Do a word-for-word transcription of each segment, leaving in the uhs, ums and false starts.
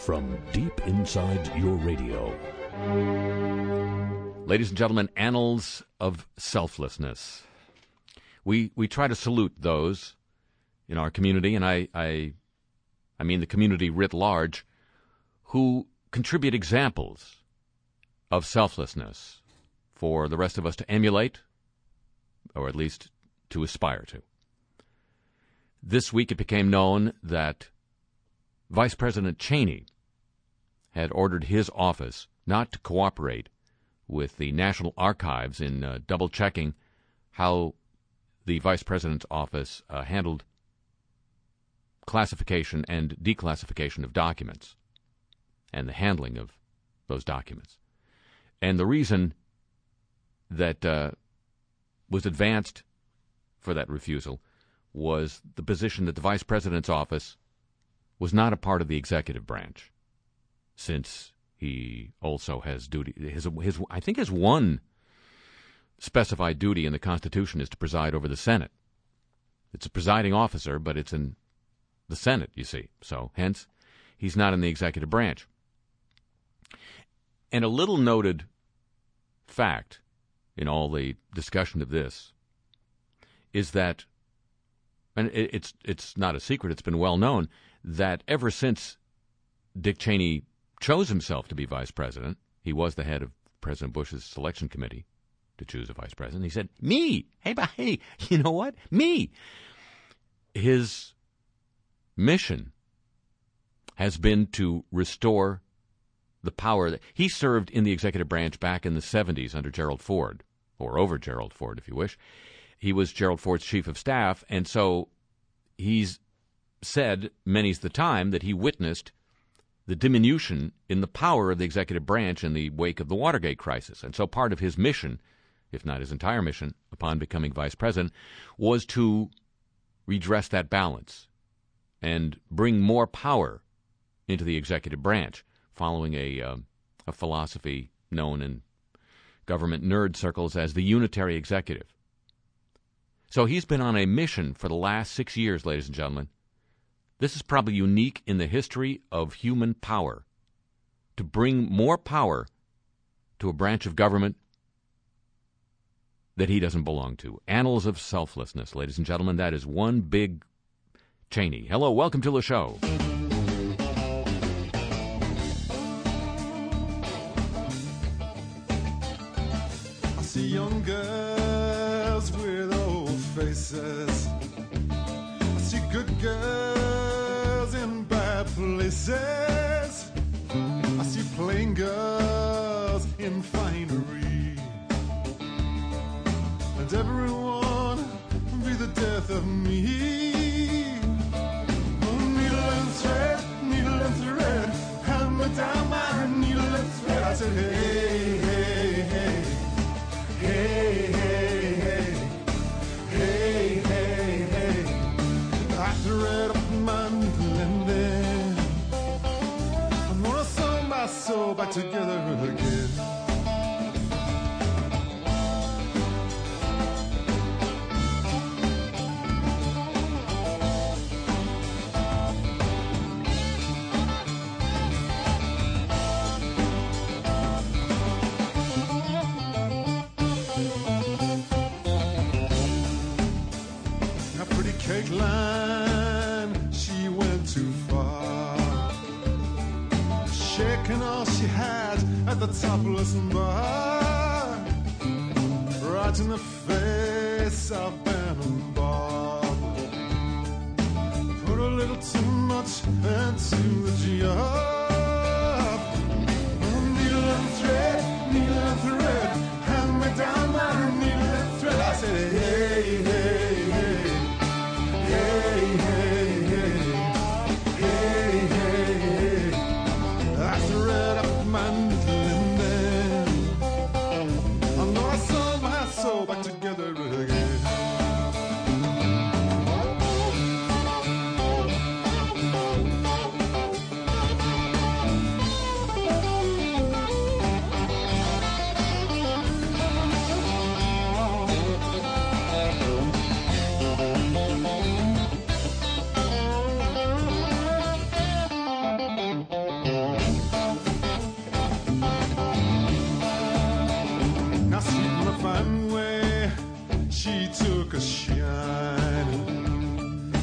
from deep inside your radio. Ladies and gentlemen, annals of selflessness. We we try to salute those in our community, and I, I, I mean the community writ large, who contribute examples of selflessness for the rest of us to emulate, or at least to aspire to. This week it became known that Vice President Cheney had ordered his office not to cooperate with the National Archives in uh, double-checking how the Vice President's office uh, handled classification and declassification of documents and the handling of those documents. And the reason that uh, was advanced for that refusal was the position that the Vice President's office was not a part of the executive branch, since he also has duty. His, his, I think his one specified duty in the Constitution is to preside over the Senate. It's a presiding officer, but it's in the Senate, you see. So, hence, he's not in the executive branch. And a little noted fact in all the discussion of this is that, and it's it's not a secret, it's been well known, that ever since Dick Cheney chose himself to be vice president, he was the head of President Bush's selection committee to choose a vice president. He said, me, hey, hey, you know what, me. His mission has been to restore the power that he served in the executive branch back in the seventies under Gerald Ford, or over Gerald Ford, if you wish. He was Gerald Ford's chief of staff, and so he's said many's the time that he witnessed the diminution in the power of the executive branch in the wake of the Watergate crisis. And so part of his mission, if not his entire mission, upon becoming vice president, was to redress that balance and bring more power into the executive branch, following a, uh, a philosophy known in government nerd circles as the unitary executive. So he's been on a mission for the last six years, ladies and gentlemen. This is probably unique in the history of human power, to bring more power to a branch of government that he doesn't belong to. Annals of selflessness, ladies and gentlemen. That is one big Cheney. Hello, welcome to the show. I see young girls with old faces. I see good girls in bad places. I see plain girls in finery. And everyone be the death of me. Oh, needle and thread, needle and thread, hammer down my needle and thread. I said, hey, hey, hey, hey, hey, hey, hey, hey, hey. I thread up my needle and then I'm gonna sew my soul back together again. Cake line, she went too far, shaking all she had at the topless bar, right in the face of Ben and Bob. Put a little too much into the job. Oh, needle and thread, needle and thread, hand me down my needle and thread. I said, hey, hey, hey. Hey, hey, hey, hey, hey, hey. I thread up my needle and then I know I sew my soul back together again.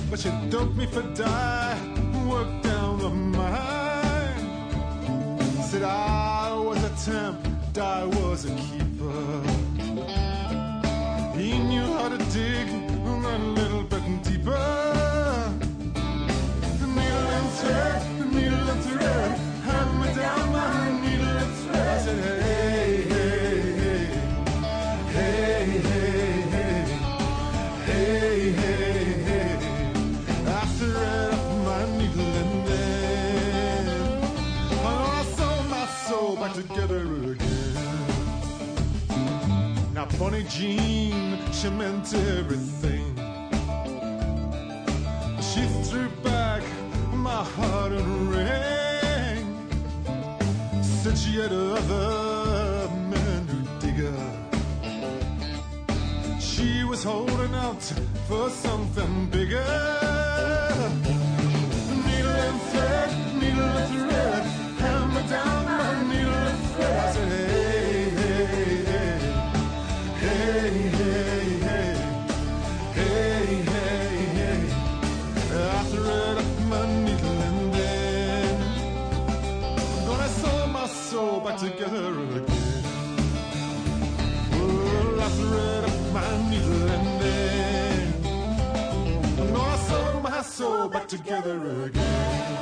but she doped me for die, worked down the mine. Said I was a temp, I was a keeper. He knew how to dig a little bit deeper. The needle and thread, the needle and thread, hand me down my needle and thread. I said, hey, hey, hey, hey, hey, hey, hey, hey, hey. I thread up my needle and then oh, I sewed my soul back together again. Now Bonnie Jean, she meant everything. She threw back my heart and ring. Said she had other men who dig her. She was holding out for something bigger. Needle and thread, needle and thread, hammer down my needle and thread. I said, hey, hey, hey, hey, hey, hey, hey, hey, hey. I thread up my needle and then I'm gonna sew my soul back together again. Well, I thread up my needle and then I'm gonna sew my soul back together again.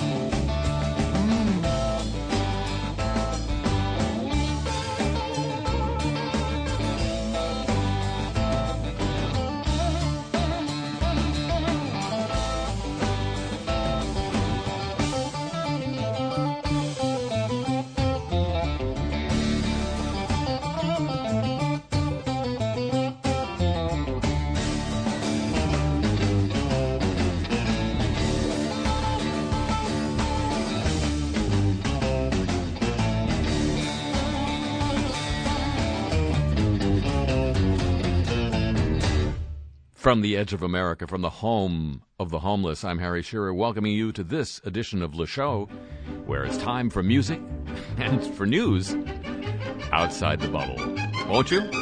From the edge of America, from the home of the homeless, I'm Harry Shearer, welcoming you to this edition of Le Show, where it's time for music and for news outside the bubble. Won't you?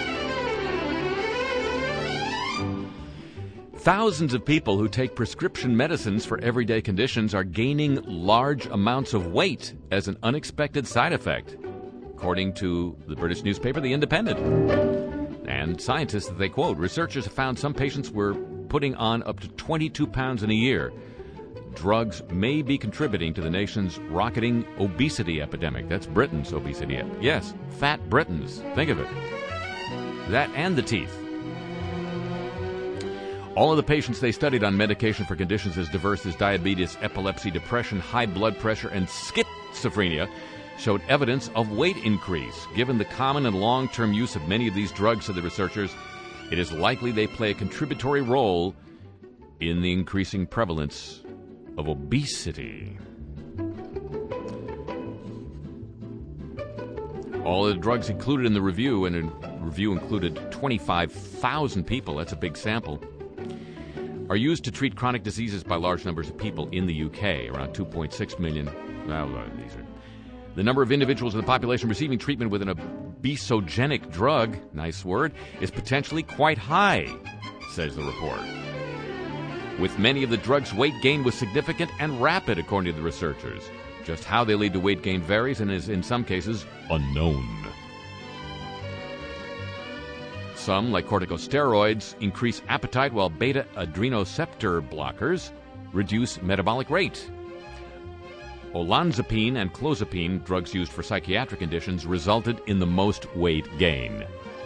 Thousands of people who take prescription medicines for everyday conditions are gaining large amounts of weight as an unexpected side effect, according to the British newspaper The Independent. And scientists that they quote, researchers have found some patients were putting on up to twenty-two pounds in a year. Drugs may be contributing to the nation's rocketing obesity epidemic. That's Britain's obesity epidemic. Yes, fat Britons. Think of it. That and the teeth. All of the patients they studied on medication for conditions as diverse as diabetes, epilepsy, depression, high blood pressure, and schizophrenia showed evidence of weight increase. Given the common and long-term use of many of these drugs, said the researchers, it is likely they play a contributory role in the increasing prevalence of obesity. All of the drugs included in the review, and the review included twenty-five thousand people, that's a big sample, are used to treat chronic diseases by large numbers of people in the U K, around two point six million. Well, these are The number of individuals in the population receiving treatment with an obesogenic drug, nice word, is potentially quite high, says the report. With many of the drugs, weight gain was significant and rapid, according to the researchers. Just how they lead to weight gain varies and is, in some cases, unknown. Some, like corticosteroids, increase appetite, while beta-adrenoceptor blockers reduce metabolic rate. Olanzapine and clozapine, drugs used for psychiatric conditions, resulted in the most weight gain.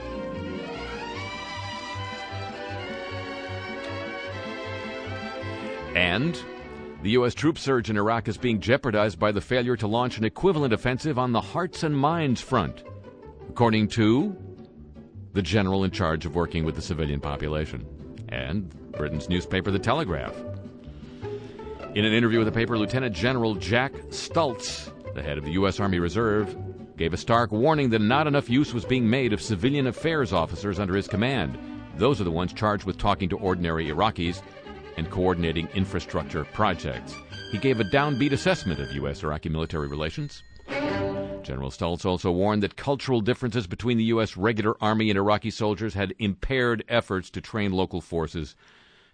And the U S troop surge in Iraq is being jeopardized by the failure to launch an equivalent offensive on the hearts and minds front, according to the general in charge of working with the civilian population, and Britain's newspaper, The Telegraph. In an interview with the paper, Lieutenant General Jack Stultz, the head of the U S Army Reserve, gave a stark warning that not enough use was being made of civilian affairs officers under his command. Those are the ones charged with talking to ordinary Iraqis and coordinating infrastructure projects. He gave a downbeat assessment of U S-Iraqi military relations. General Stultz also warned that cultural differences between the U S regular Army and Iraqi soldiers had impaired efforts to train local forces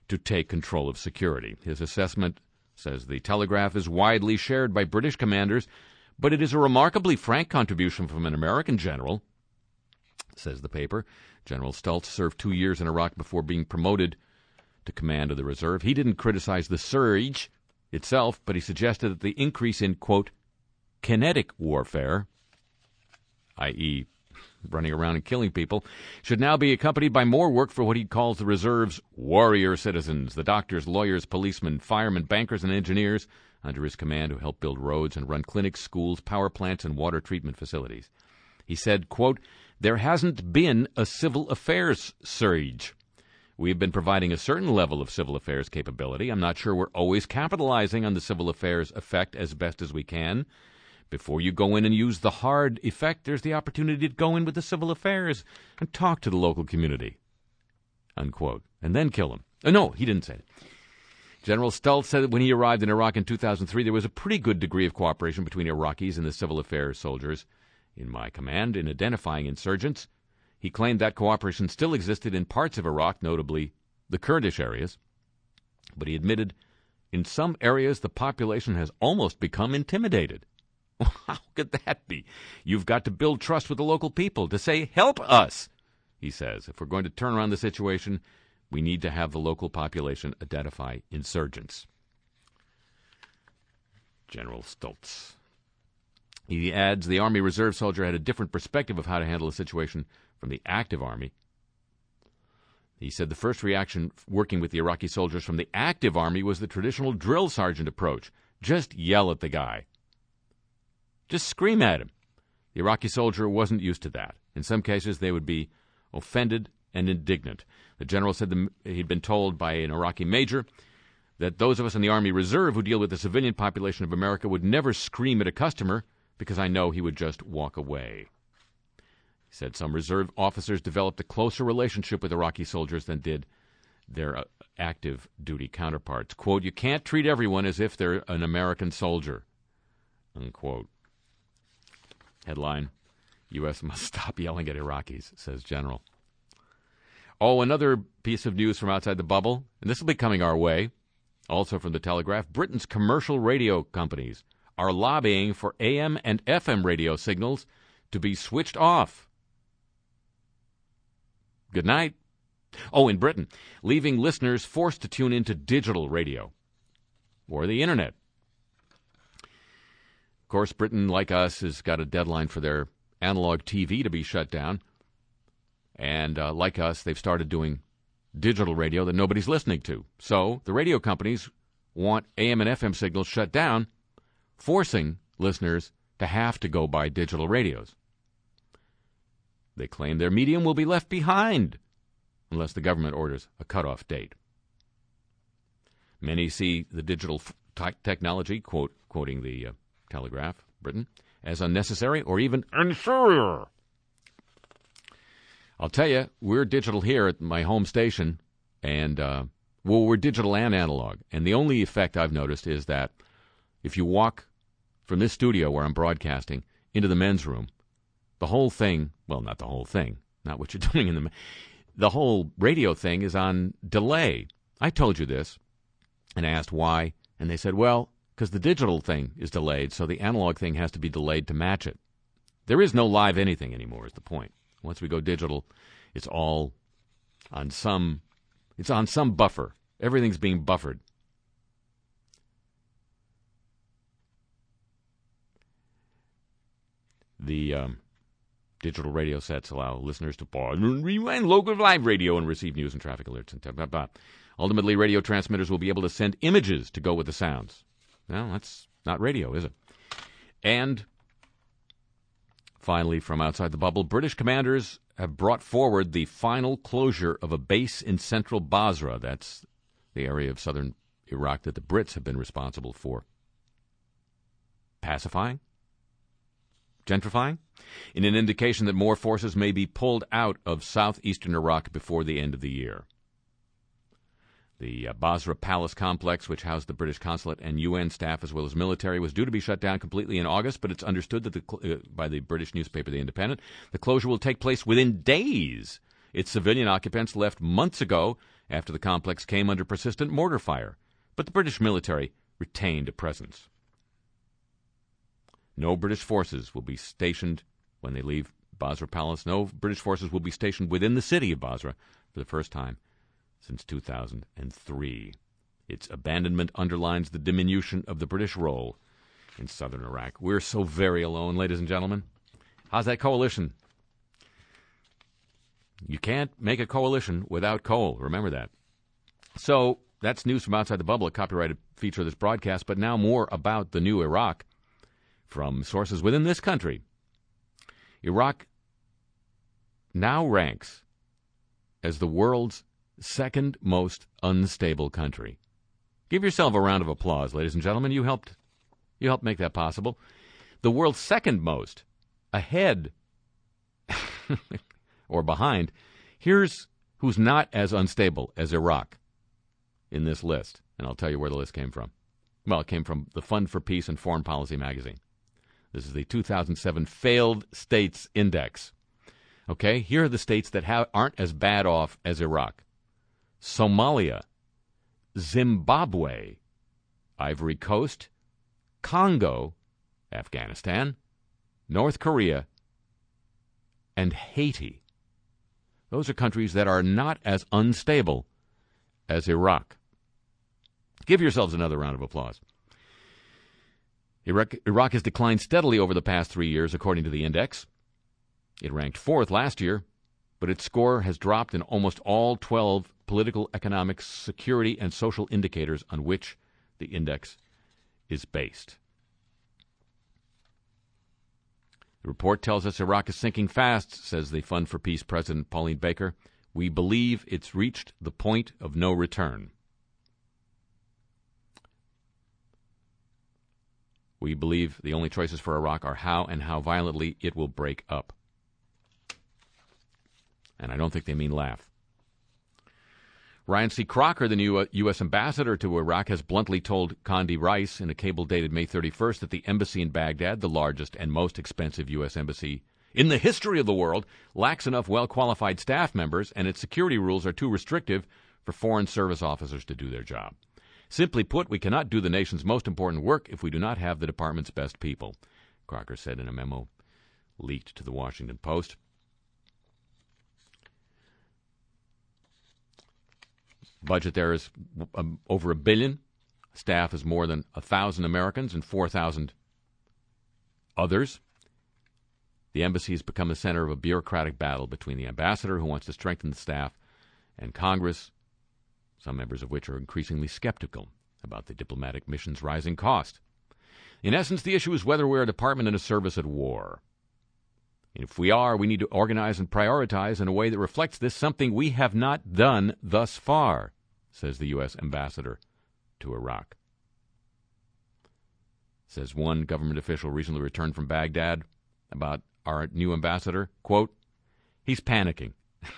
to take control of security. His assessment, says the Telegraph, is widely shared by British commanders, but it is a remarkably frank contribution from an American general, says the paper. General Stultz served two years in Iraq before being promoted to command of the reserve. He didn't criticize the surge itself, but he suggested that the increase in, quote, kinetic warfare, that is running around and killing people, should now be accompanied by more work for what he calls the reserve's warrior citizens, the doctors, lawyers, policemen, firemen, bankers, and engineers under his command who help build roads and run clinics, schools, power plants, and water treatment facilities. He said, quote, there hasn't been a civil affairs surge. We have been providing a certain level of civil affairs capability. I'm not sure we're always capitalizing on the civil affairs effect as best as we can. Before you go in and use the hard effect, there's the opportunity to go in with the civil affairs and talk to the local community, unquote, and then kill him. Uh, no, he didn't say it. General Stultz said that when he arrived in Iraq in two thousand three, there was a pretty good degree of cooperation between Iraqis and the civil affairs soldiers in my command in identifying insurgents. He claimed that cooperation still existed in parts of Iraq, notably the Kurdish areas, but he admitted in some areas the population has almost become intimidated. How could that be? You've got to build trust with the local people to say, help us, he says. If we're going to turn around the situation, we need to have the local population identify insurgents. General Stultz. He adds the Army Reserve soldier had a different perspective of how to handle a situation from the active Army. He said the first reaction working with the Iraqi soldiers from the active Army was the traditional drill sergeant approach. Just yell at the guy. Just scream at him. The Iraqi soldier wasn't used to that. In some cases, they would be offended and indignant. The general said the, he'd been told by an Iraqi major that those of us in the Army Reserve who deal with the civilian population of America would never scream at a customer because I know he would just walk away. He said some reserve officers developed a closer relationship with Iraqi soldiers than did their uh, active duty counterparts. Quote, you can't treat everyone as if they're an American soldier, unquote. Headline, U S must stop yelling at Iraqis, says General. Oh, another piece of news from outside the bubble, and this will be coming our way, also from the Telegraph. Britain's commercial radio companies are lobbying for A M and F M radio signals to be switched off. Good night. Oh, in Britain, leaving listeners forced to tune into digital radio or the Internet. Of course, Britain, like us, has got a deadline for their analog T V to be shut down. And uh, like us, they've started doing digital radio that nobody's listening to. So the radio companies want A M and F M signals shut down, forcing listeners to have to go buy digital radios. They claim their medium will be left behind unless the government orders a cutoff date. Many see the digital f- technology, quote, quoting the uh, Telegraph, Britain, as unnecessary or even inferior. I'll tell you, we're digital here at my home station, and, uh, well, we're digital and analog. And the only effect I've noticed is that if you walk from this studio where I'm broadcasting into the men's room, the whole thing, well, not the whole thing, not what you're doing in the, the whole radio thing is on delay. I told you this and asked why, and they said, well, because the digital thing is delayed, so the analog thing has to be delayed to match it. There is no live anything anymore, is the point. Once we go digital, it's all on some, it's on some buffer. Everything's being buffered. The um, digital radio sets allow listeners to pause and rewind local live radio and receive news and traffic alerts. And blah, blah, blah. Ultimately, radio transmitters will be able to send images to go with the sounds. Well, that's not radio, is it? And finally, from outside the bubble, British commanders have brought forward the final closure of a base in central Basra. That's the area of southern Iraq that the Brits have been responsible for pacifying, gentrifying, in an indication that more forces may be pulled out of southeastern Iraq before the end of the year. The uh, Basra Palace complex, which housed the British consulate and U N staff as well as military, was due to be shut down completely in August, but it's understood that the, uh, by the British newspaper The Independent, the closure will take place within days. Its civilian occupants left months ago after the complex came under persistent mortar fire, but the British military retained a presence. No British forces will be stationed when they leave Basra Palace. No British forces will be stationed within the city of Basra for the first time since two thousand three. Its abandonment underlines the diminution of the British role in southern Iraq. We're so very alone, ladies and gentlemen. How's that coalition? You can't make a coalition without coal. Remember that. So that's news from outside the bubble, a copyrighted feature of this broadcast, but now more about the new Iraq from sources within this country. Iraq now ranks as the world's second most unstable country. Give yourself a round of applause, ladies and gentlemen. You helped you helped make that possible. The world's second most, ahead or behind. Here's who's not as unstable as Iraq in this list, and I'll tell you where the list came from. Well, it came from the Fund for Peace and Foreign Policy magazine. This is the two thousand seven Failed States Index. Okay, here are the states that ha- aren't as bad off as Iraq. Somalia, Zimbabwe, Ivory Coast, Congo, Afghanistan, North Korea, and Haiti. Those are countries that are not as unstable as Iraq. Give yourselves another round of applause. Iraq, Iraq has declined steadily over the past three years, according to the index. It ranked fourth last year, but its score has dropped in almost all twelve political, economic, security, and social indicators on which the index is based. The report tells us Iraq is sinking fast, says the Fund for Peace President Pauline Baker. We believe it's reached the point of no return. We believe the only choices for Iraq are how and how violently it will break up. And I don't think they mean laugh. Ryan C. Crocker, the new U S ambassador to Iraq, has bluntly told Condi Rice in a cable dated May thirty-first that the embassy in Baghdad, the largest and most expensive U S embassy in the history of the world, lacks enough well-qualified staff members, and its security rules are too restrictive for foreign service officers to do their job. Simply put, we cannot do the nation's most important work if we do not have the department's best people, Crocker said in a memo leaked to the Washington Post. Budget there is um, over a billion. Staff is more than a thousand Americans and four thousand others. The embassy has become the center of a bureaucratic battle between the ambassador, who wants to strengthen the staff, and Congress, some members of which are increasingly skeptical about the diplomatic mission's rising cost. In essence, the issue is whether we're a department in a service at war. If we are, we need to organize and prioritize in a way that reflects this, something we have not done thus far, says the U S ambassador to Iraq. Says one government official recently returned from Baghdad about our new ambassador, quote, he's panicking.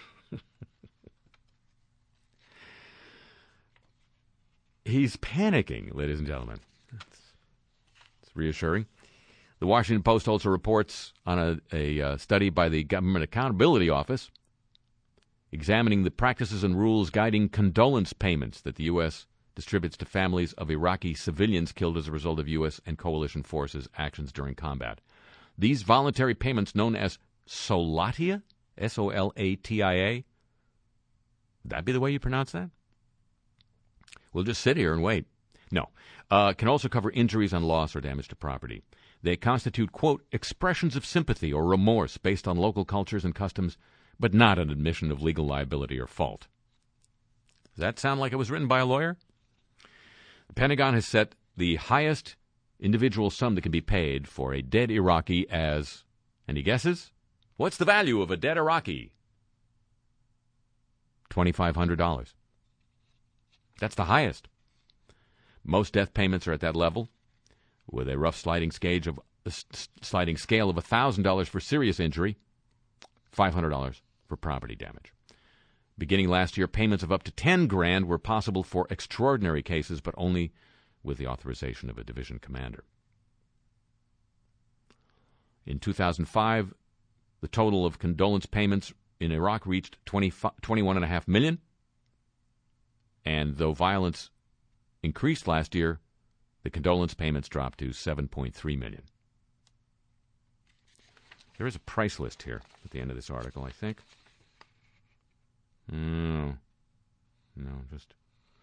He's panicking, ladies and gentlemen. It's, it's reassuring. The Washington Post also reports on a, a uh, study by the Government Accountability Office examining the practices and rules guiding condolence payments that the U S distributes to families of Iraqi civilians killed as a result of U S and coalition forces' actions during combat. These voluntary payments, known as Solatia, S O L A T I A, would that be the way you pronounce that? We'll just sit here and wait. No. Uh, can also cover injuries and loss or damage to property. They constitute, quote, expressions of sympathy or remorse based on local cultures and customs, but not an admission of legal liability or fault. Does that sound like it was written by a lawyer? The Pentagon has set the highest individual sum that can be paid for a dead Iraqi as, any guesses? What's the value of a dead Iraqi? twenty-five hundred dollars. That's the highest. Most death payments are at that level, with a rough sliding scale of sliding scale of one thousand dollars for serious injury, five hundred dollars for property damage. Beginning last year, payments of up to ten grand were possible for extraordinary cases, but only with the authorization of a division commander. In two thousand five, the total of condolence payments in Iraq reached twenty-one point five million dollars. And though violence increased last year, the condolence payments dropped to seven point three million dollars. There is a price list here at the end of this article, I think. No, no, just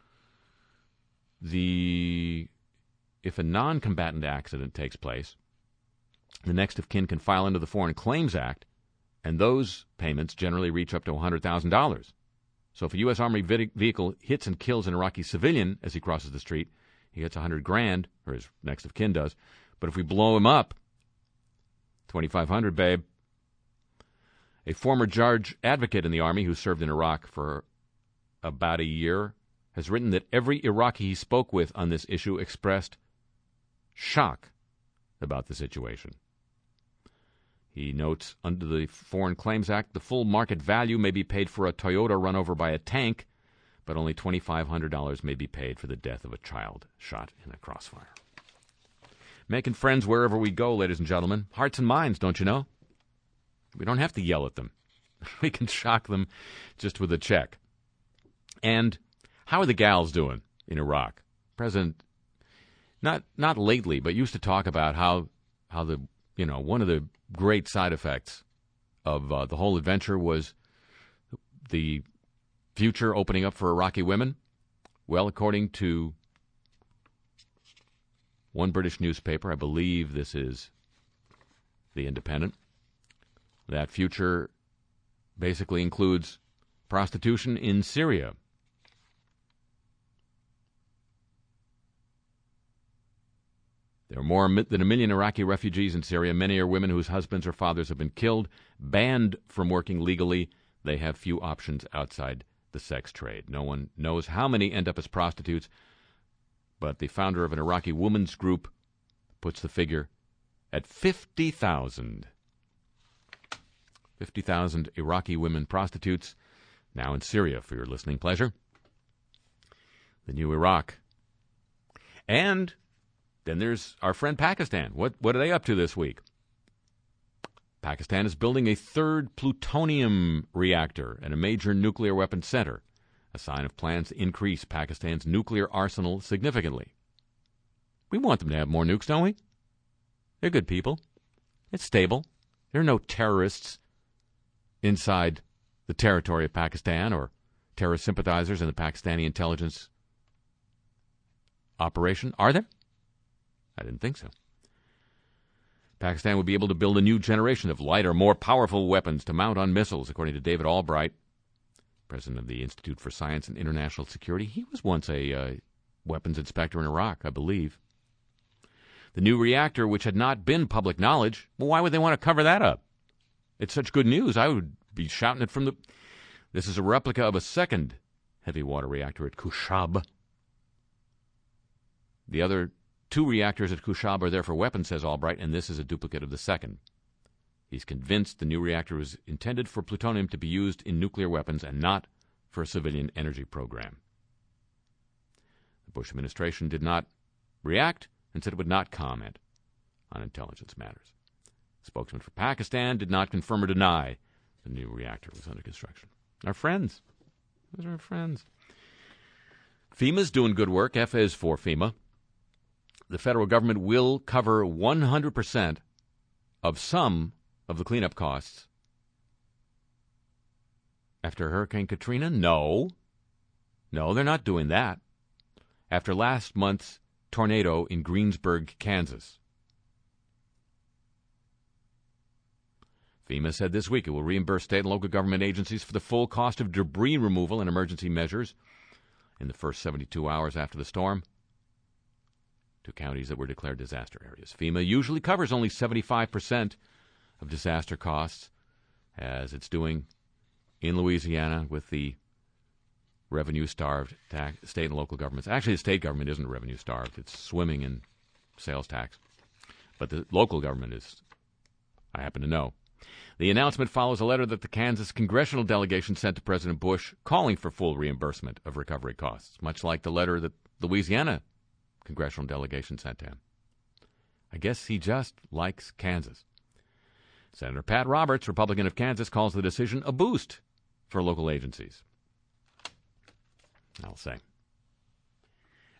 the if a non-combatant accident takes place, the next of kin can file under the Foreign Claims Act, and those payments generally reach up to one hundred thousand dollars. So if a U S. Army vehicle hits and kills an Iraqi civilian as he crosses the street, he gets one hundred grand, or his next of kin does. But if we blow him up, twenty-five hundred, babe. A former judge advocate in the Army who served in Iraq for about a year has written that every Iraqi he spoke with on this issue expressed shock about the situation. He notes, under the Foreign Claims Act, the full market value may be paid for a Toyota run over by a tank, but only twenty-five hundred dollars may be paid for the death of a child shot in a crossfire. Making friends wherever we go, ladies and gentlemen. Hearts and minds, don't you know? We don't have to yell at them. We can shock them just with a check. And how are the gals doing in Iraq? President, not not lately, but used to talk about how how the you know one of the great side effects of uh, the whole adventure was the future opening up for Iraqi women. Well, according to one British newspaper, I believe this is The Independent, that future basically includes prostitution in Syria. There are more than a million Iraqi refugees in Syria. Many are women whose husbands or fathers have been killed. Banned from working legally, they have few options outside the sex trade. No one knows how many end up as prostitutes, but the founder of an Iraqi women's group puts the figure at fifty thousand. fifty thousand Iraqi women prostitutes now in Syria for your listening pleasure. The new Iraq. And then there's our friend Pakistan. What what are they up to this week? Pakistan is building a third plutonium reactor at a major nuclear weapons center, a sign of plans to increase Pakistan's nuclear arsenal significantly. We want them to have more nukes, don't we? They're good people. It's stable. There are no terrorists inside the territory of Pakistan or terrorist sympathizers in the Pakistani intelligence operation. Are there? I didn't think so. Pakistan would be able to build a new generation of lighter, more powerful weapons to mount on missiles, according to David Albright, president of the Institute for Science and International Security. He was once a uh, weapons inspector in Iraq, I believe. The new reactor, which had not been public knowledge, well, why would they want to cover that up? It's such good news. I would be shouting it from the... This is a replica of a second heavy water reactor at Kushab. The other two reactors at Kushab are there for weapons, says Albright, and this is a duplicate of the second. He's convinced the new reactor was intended for plutonium to be used in nuclear weapons and not for a civilian energy program. The Bush administration did not react and said it would not comment on intelligence matters. The spokesman for Pakistan did not confirm or deny the new reactor was under construction. Our friends. Those are our friends. FEMA's doing good work. F is for FEMA. The federal government will cover one hundred percent of some of the cleanup costs after Hurricane Katrina? No. No, they're not doing that. After last month's tornado in Greensburg, Kansas. FEMA said this week it will reimburse state and local government agencies for the full cost of debris removal and emergency measures in the first seventy-two hours after the storm to counties that were declared disaster areas. FEMA usually covers only seventy-five percent of disaster costs, as it's doing in Louisiana with the revenue-starved tax, state and local governments. Actually, the state government isn't revenue-starved. It's swimming in sales tax. But the local government is, I happen to know. The announcement follows a letter that the Kansas congressional delegation sent to President Bush calling for full reimbursement of recovery costs, much like the letter that Louisiana congressional delegation sent to him. I guess he just likes Kansas. Senator Pat Roberts, Republican of Kansas, calls the decision a boost for local agencies. I'll say.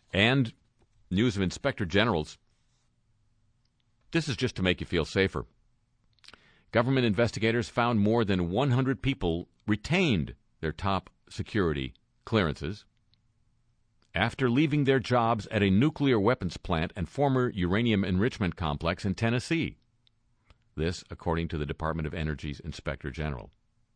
And news of inspector generals. This is just to make you feel safer. Government investigators found more than one hundred people retained their top security clearances after leaving their jobs at a nuclear weapons plant and former uranium enrichment complex in Tennessee. This, according to the Department of Energy's Inspector General.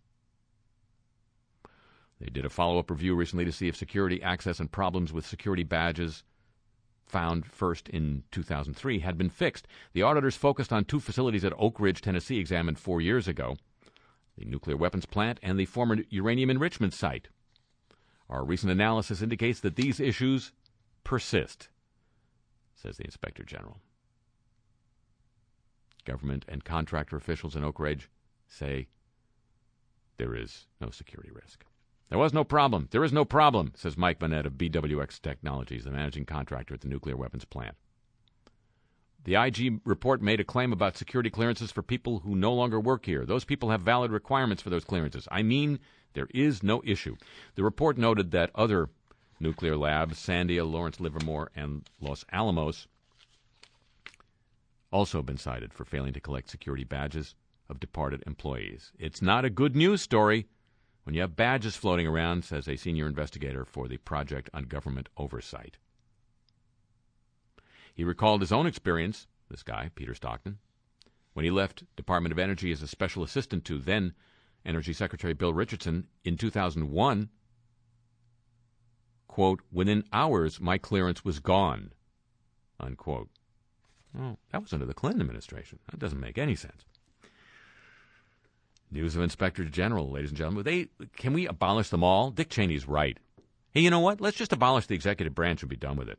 They did a follow-up review recently to see if security access and problems with security badges found first in two thousand three had been fixed. The auditors focused on two facilities at Oak Ridge, Tennessee, examined four years ago, the nuclear weapons plant and the former uranium enrichment site. Our recent analysis indicates that these issues persist, says the Inspector General. Government and contractor officials in Oak Ridge say there is no security risk. There was no problem. There is no problem, says Mike Bennett of B W X Technologies, the managing contractor at the nuclear weapons plant. The I G report made a claim about security clearances for people who no longer work here. Those people have valid requirements for those clearances. I mean, there is no issue. The report noted that other nuclear labs, Sandia, Lawrence Livermore, and Los Alamos, also have been cited for failing to collect security badges of departed employees. It's not a good news story when you have badges floating around, says a senior investigator for the Project on Government Oversight. He recalled his own experience, this guy, Peter Stockton, when he left Department of Energy as a special assistant to then Energy Secretary Bill Richardson in two thousand one. Quote, within hours, my clearance was gone, unquote. Well, that was under the Clinton administration. That doesn't make any sense. News of Inspector General, ladies and gentlemen. They, can we abolish them all? Dick Cheney's right. Hey, you know what? Let's just abolish the executive branch and be done with it.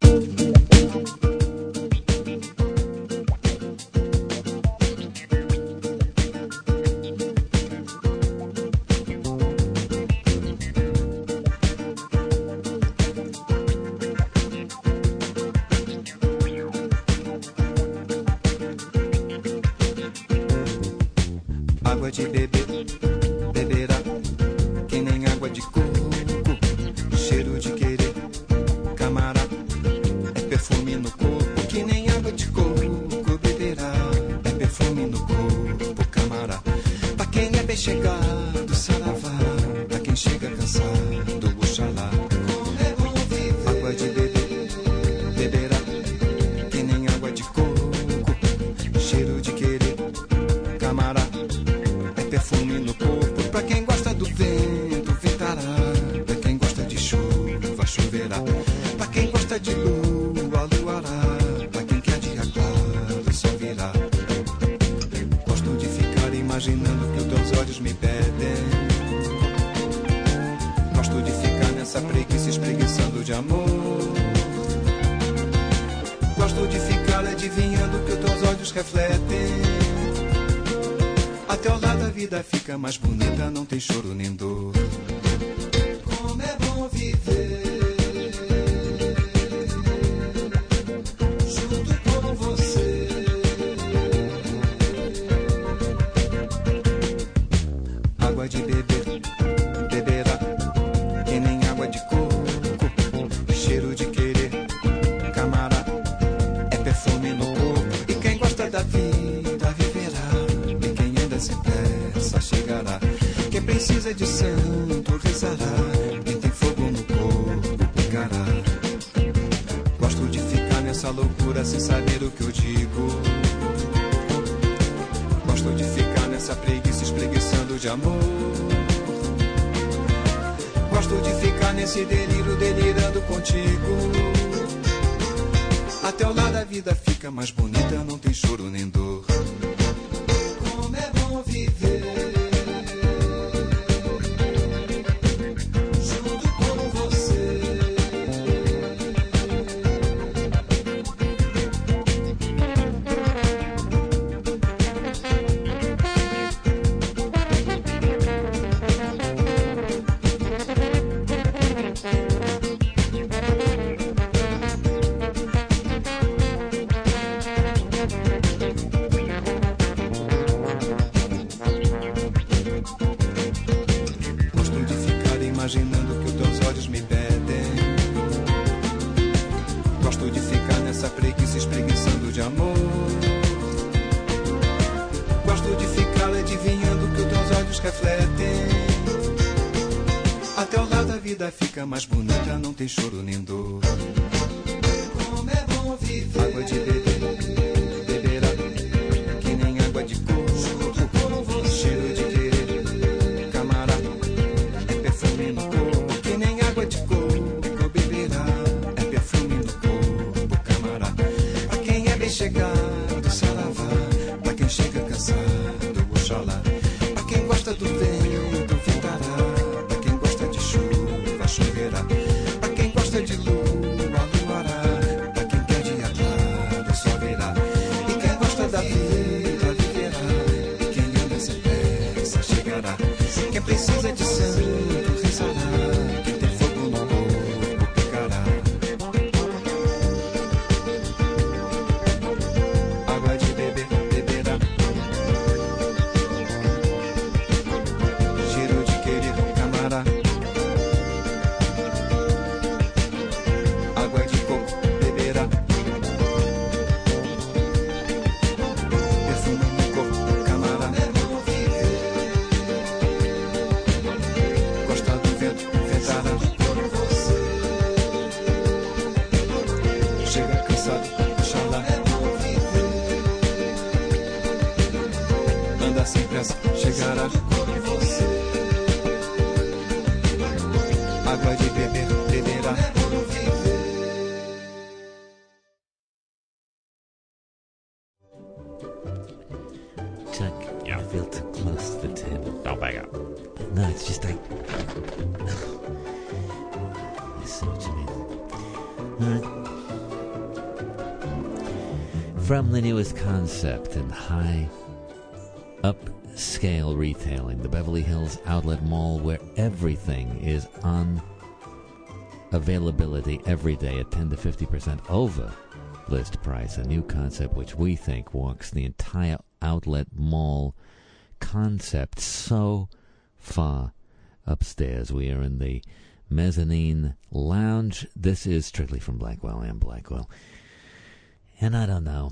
Água de beber, beberá, que nem água de coco, cheiro de querer, camará, é perfume no corpo, que nem água de coco, beberá, é perfume no corpo, camará, pra quem é bem chegado, saravá, pra quem chega cansado, oxalá, água de beber, beberá, que nem água de coco, cheiro de querer, camará, perfume no corpo, pra quem gosta do vento, ventará, pra quem gosta de chuva, choverá, pra quem gosta de lua, luará, pra quem quer dia claro, só virá. Gosto de ficar imaginando que os teus olhos me pedem, gosto de ficar nessa preguiça espreguiçando de amor, gosto de ficar adivinhando que os teus olhos refletem. Até ao lado a vida fica mais bonita, não tem choro nem dor. Como é bom viver junto com você. Água de beber, beberá, que nem água de coco, cheiro de querer, camará, é perfume no corpo. E quem gosta da vida viverá, sem pressa chegará. Quem precisa de santo rezará, quem tem fogo no corpo pegará. Gosto de ficar nessa loucura sem saber o que eu digo. Gosto de ficar nessa preguiça espreguiçando de amor. Gosto de ficar nesse delírio delirando contigo. Até ao lado a vida fica mais bonita, não tem choro nem dor. Viver junto com você. Gosto de ficar nessa preguiça espreguiçando de amor. Gosto de ficar adivinhando o que os teus olhos refletem. Até o lado a vida fica mais bonita, não tem choro nem dor. Como é bom viver. Água de beber, beberá, que nem água de coco. Cheiro de querer, camarada, é perfume no corpo. Que nem água de coco, beberá, é perfume no corpo, camarada. Pra quem é bem chegado, se lavar. Pra quem chega cansado, oxalá. Pra quem gosta do vento, ventará. Pra quem gosta de chuva, choverá. Pra quem gosta de lua, luará. Pra quem quer dia claro, só virá. E quem gosta da vida, viverá. E quem anda sem pressa, chegará. Quem precisa de santo, rezará. Quem tem fogo no corpo, pegará. Água de beber, beberá. Cheiro de querer, camará. Água de coco, beberá. Perfume no corpo, camará. Gosta do vento, ventará. Chega cansado, oxalá. Anda sem pressa, chegará. Água de beber, beberá. Chuck, Yeah. I feel too close to the table. I'll back up. No, it's just like... I see what you mean. All right. From the newest concept in high upscale retailing, the Beverly Hills Outlet Mall, where everything is on availability every day at ten to fifty percent over list price. A new concept which we think walks the entire outlet mall concept so far upstairs. We are in the mezzanine lounge. This is strictly from Blackwell. I am Blackwell. And I don't know.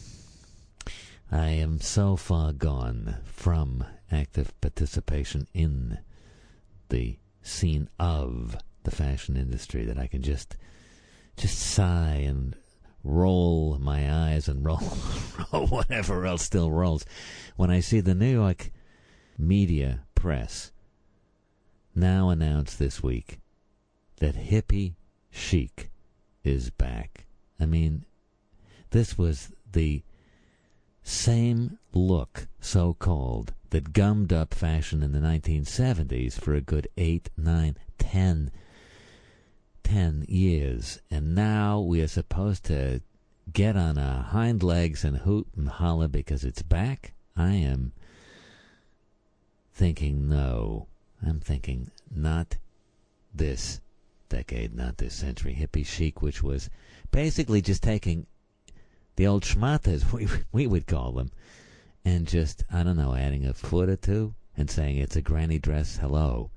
I am so far gone from active participation in the scene of the fashion industry that I can just just sigh and roll my eyes and roll, roll whatever else still rolls when I see the New York media press now announce this week that hippie chic is back. I mean, this was the same look, so-called, that gummed up fashion in the nineteen seventies for a good eight, nine, ten, ten years. And now we are supposed to get on our hind legs and hoot and holler because it's back? I am thinking no. I'm thinking not this decade, not this century. Hippie chic, which was basically just taking the old schmatters, we, we would call them, and just, I don't know, adding a foot or two and saying it's a granny dress, hello.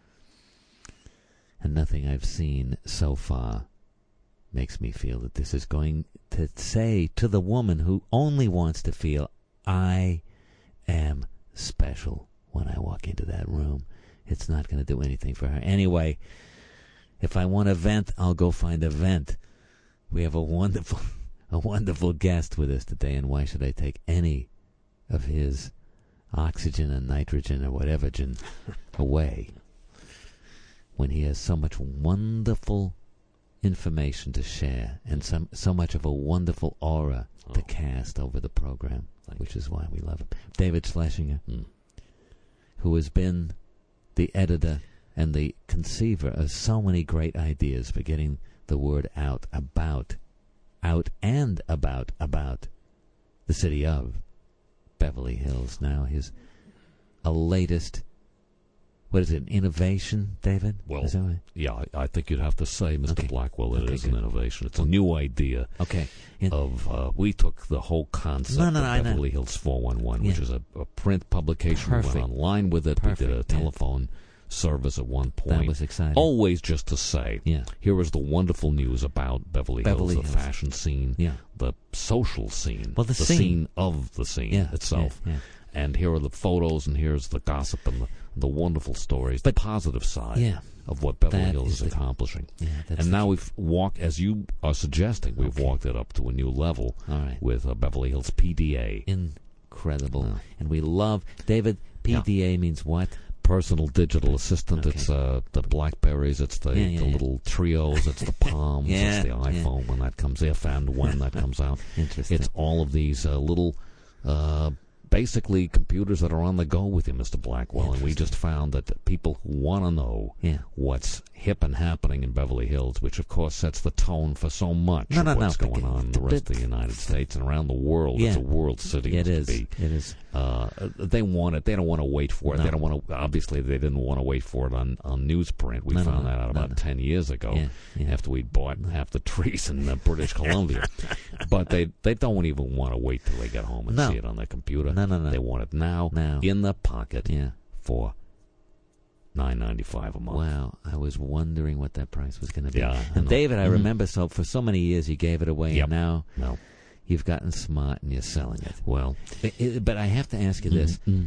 And nothing I've seen so far makes me feel that this is going to say to the woman who only wants to feel, I am special when I walk into that room. It's not going to do anything for her. Anyway, if I want a vent, I'll go find a vent. We have a wonderful, a wonderful guest with us today, and why should I take any of his oxygen and nitrogen or whatever away when he has so much wonderful information to share and some so much of a wonderful aura oh. to cast over the program, which is why we love him. David Schlesinger, mm. who has been the editor and the conceiver of so many great ideas for getting the word out about, out and about, about the city of Beverly Hills. Now his a latest, what is it, an innovation, David? Well, is that right? yeah, I, I think you'd have to say, Mister Okay. Blackwell, it Okay, is good. an innovation. It's a new idea. Okay. In- Of uh, we took the whole concept No, no, of no, I know. Beverly Hills four one one, which Yeah. is a, a print publication. Perfect. We went online with it. Perfect, We did a yeah. telephone service at one point. That was exciting. Always just to say, Yeah. here is the wonderful news about Beverly, Beverly Hills, the Hills. fashion scene, Yeah. the social scene, Well, the scene. scene of the scene Yeah, itself. yeah, yeah. And here are the photos, and here's the gossip and the, the wonderful stories, But- the positive side Yeah. of what Beverly That Hills is is the- accomplishing. Yeah, that's And the now key. we've walked, as you are suggesting, we've Okay. walked it up to a new level All right. with uh, Beverly Hills P D A. Incredible. Yeah. And we love, David, P D A means what? Personal digital assistant. Okay. It's uh, the Blackberries. It's the, Yeah, yeah, the yeah. little trios. It's the Palms. Yeah, it's the yeah. iPhone when that comes, if and when that comes out. Interesting. It's all of these uh, little, uh, basically computers that are on the go with you, Mister Blackwell. And we just found that people who want to know Yeah. what's hip and happening in Beverly Hills, which of course sets the tone for so much No, of no, no. what's going on in the rest But- of the United States and around the world. Yeah. It's a world city. It to is. be. It is. Uh, they want it. They don't want to wait for it. No. They don't want to. Obviously, they didn't want to wait for it on, on newsprint. We No, no, found no, that out no, about no. ten years ago, Yeah, yeah. after we'd bought half the trees in uh, British Columbia. But they they don't even want to wait till they get home and No. see it on their computer. No, no, no. They want it now, Now. in the pocket, Yeah. for nine ninety five a month. Wow. I was wondering what that price was going to be. Yeah, I And know. David, I Mhm. remember so for so many years you gave it away, Yep. and now No, you've gotten smart and you're selling it. well, But, it- but I have to ask you this: mm,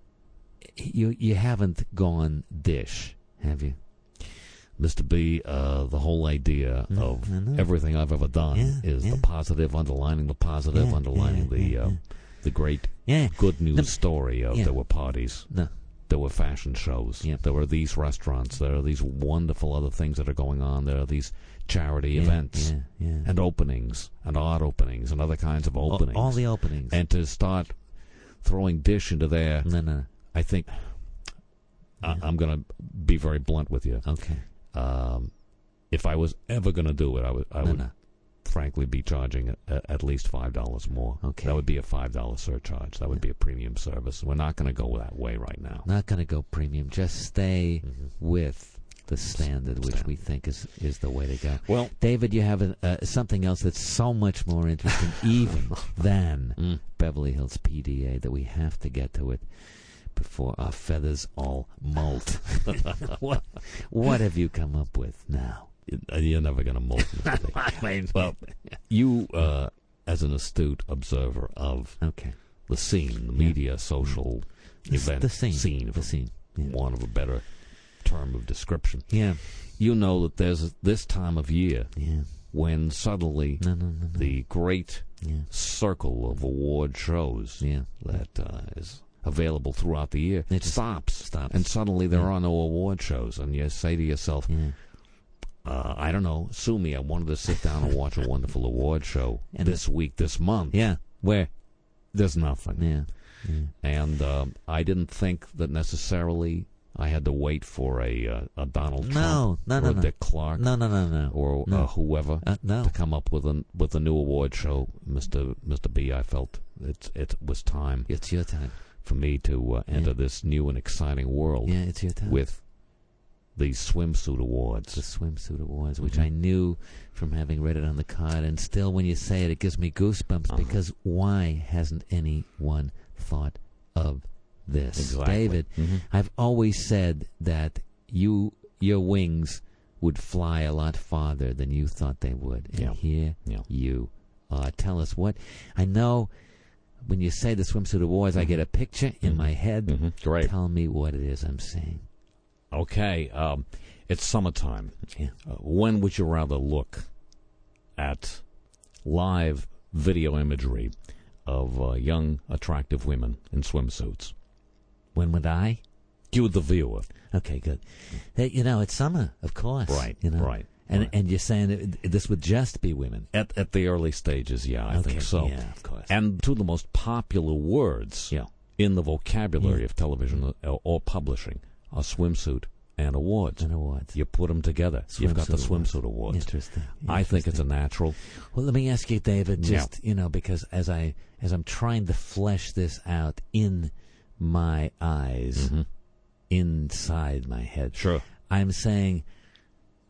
you you haven't gone dish, have you? Mister B, uh, the whole idea No, of I know. everything I've ever done Yeah, is yeah. the positive, underlining the positive, Yeah, underlining yeah, the yeah, uh, yeah. the great Yeah. good news No, story of yeah. there were parties, No. there were fashion shows, Yeah. there were these restaurants, there are these wonderful other things that are going on, there are these charity Yeah, events yeah, yeah. and openings and art openings and other kinds of All- openings. All the openings. and to start throwing dish into there, no, no. I think I, I'm going to be very blunt with you. Okay. Um, if I was ever going to do it, I would, I No, would no. frankly be charging a, at least five dollars more. Okay. That would be a five dollar surcharge. That would be a premium service. We're not going to go that way right now. Not going to go premium. Just stay Mhm. with the standard, which Standard. we think is, is the way to go. Well, David, you have a, uh, something else that's so much more interesting even than Mm. Beverly Hills P D A that we have to get to it before our feathers all molt. what, what have you come up with now? you're never going to mold me. Well, you, uh, as an astute observer of Okay. the scene, the media, social The s- event the scene. scene, The for scene. Yeah. want of a better term of description, Yeah. you know that there's this time of year Yeah. when suddenly No, no, no, no. the great yeah. circle of award shows Yeah. that uh, is available throughout the year It just stops. stops. And suddenly there Yeah. are no award shows. And you say to yourself, Yeah. uh, I don't know, sue me. I wanted to sit down and watch a wonderful award show And- this week, this month. Yeah. Where? There's nothing. Yeah. Yeah. And um, I didn't think that necessarily I had to wait for a, uh, a Donald No, Trump no, or no, a no. Dick Clark No, no, no, no. or No. uh, whoever Uh, no. to come up with a with a new award show, Mister Mister B. I felt it it was time It's your time. for me to uh, enter Yeah. this new and exciting world Yeah, it's your time. with these swimsuit awards. the swimsuit awards, which Mhm. I knew from having read it on the card, and still when you say it, it gives me goosebumps Uh-huh. because why hasn't anyone thought of this? Exactly. David, Mhm. I've always said that you your wings would fly a lot farther than you thought they would, and Yeah. here Yeah. you are. Tell us what I know. When you say the swimsuit awards, I get a picture in Mhm. my head. Mhm. Great. Tell me what it is I'm saying. Okay, um, it's summertime. Yeah. Uh, when would you rather look at live video imagery of uh, young, attractive women in swimsuits? When would I? You, the viewer. Okay, good. Hey, you know, it's summer, of course. Right, You know, right, And right. and you're saying that this would just be women. At at the early stages, yeah, I Okay, think so. yeah, of course. And two of the most popular words Yeah. in the vocabulary Yeah. of television or, or publishing are swimsuit and awards. And awards. You put them together, you've got the Swimsuit awards. swimsuit awards. Interesting. I think it's a Interesting. natural. Well, let me ask you, David. Yeah. Just you know, because as I as I'm trying to flesh this out in my eyes, Mhm. inside my head, Sure. I'm saying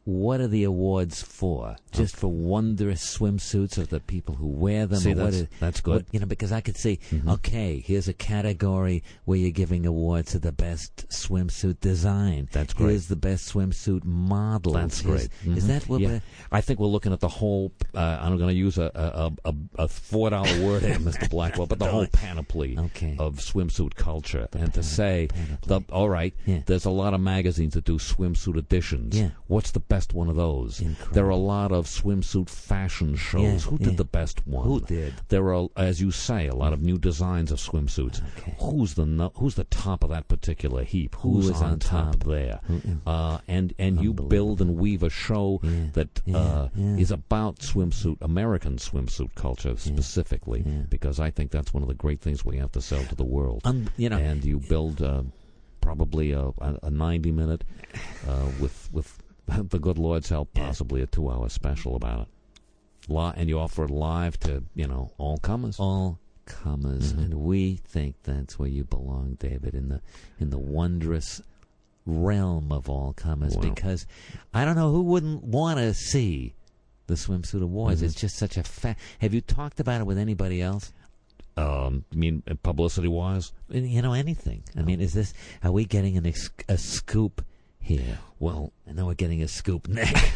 what are the awards for? Just for wondrous swimsuits of the people who wear them? See, or what that's, is, that's good. what, you know, because I could say, Mm-hmm. okay, here's a category where you're giving awards to the best swimsuit design. That's great. Here's the best swimsuit model. That's Here's- great. Is Mhm. that what yeah. we're... I think we're looking at the whole, uh, I'm going to use a, a, a, a four dollar word here, Mister Blackwell, but the whole panoply Okay. of swimsuit culture. And to say, panoply. the, all right, Yeah. there's a lot of magazines that do swimsuit editions. Yeah. What's the best one of those? Incredible. There are a lot of swimsuit fashion shows. Yeah, Who did yeah. the best one? Who did? There are, as you say, a lot of new designs of swimsuits. Okay. Who's the no, who's the top of that particular heap? Who Who's is on, on top, top? there? Who- Uh, and and you build and weave a show Yeah, that yeah, uh, yeah. is about swimsuit, American swimsuit culture specifically, yeah. because I think that's one of the great things we have to sell to the world. Um, you know, And you build uh, probably a, a, a ninety minute uh, with with the good Lord's help, possibly a two hour special about it. Li- and you offer it live to you know all comers. all comers, Mhm. and we think that's where you belong, David, in the in the wondrous realm of all comers. Wow. Because I don't know who wouldn't want to see the swimsuit awards. Mhm. It's just such a fact. Have you talked about it with anybody else? Um, you mean publicity wise? You know, anything? I mean, is this? Are we getting an ex- a scoop here? Well, I know we're getting a scoop next.